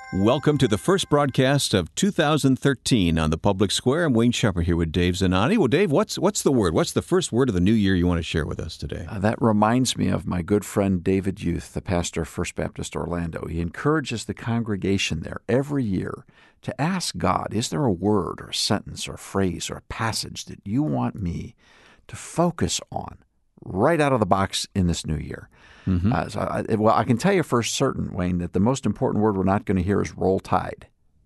Welcome to the first broadcast of 2013 on the Public Square. I'm Wayne Shepherd here with Dave Zanotti. Well, Dave, what's the word? What's the first word of the new year you want to share with us today? That reminds me of my good friend David Youth, the pastor of First Baptist Orlando. He encourages the congregation there every year to ask God, is there a word or a sentence or a phrase or a passage that you want me to focus on right out of the box in this new year? I can tell you for certain, Wayne, that the most important word we're not going to hear is roll tide.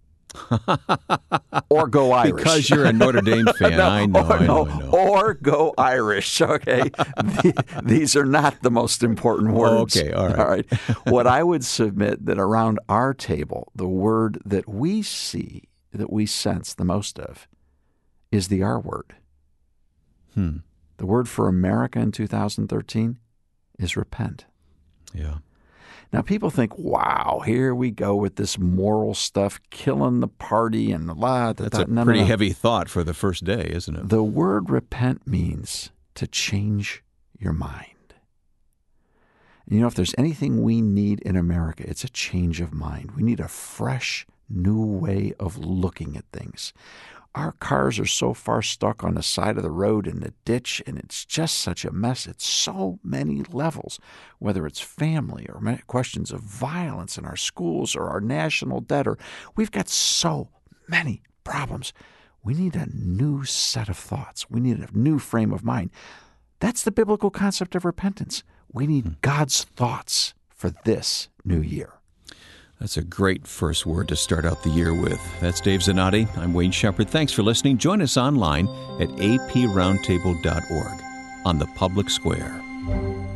Or go Irish. Because you're a Notre Dame fan. I know. Or go Irish, okay? These are not the most important words. Okay, all right. What I would submit that around our table, the word that we see, that we sense the most of, is the R word. The word for America in 2013 is repent. Yeah. Now, people think, wow, here we go with this moral stuff, killing the party and That's a pretty heavy thought for the first day, isn't it? The word repent means to change your mind. And if there's anything we need in America, it's a change of mind. We need a fresh, new way of looking at things. Our cars are so far stuck on the side of the road in the ditch, and it's just such a mess at so many levels, whether it's family or questions of violence in our schools or our national debt. We've got so many problems. We need a new set of thoughts. We need a new frame of mind. That's the biblical concept of repentance. We need God's thoughts for this new year. That's a great first word to start out the year with. That's Dave Zanotti. I'm Wayne Shepherd. Thanks for listening. Join us online at aproundtable.org on the Public Square.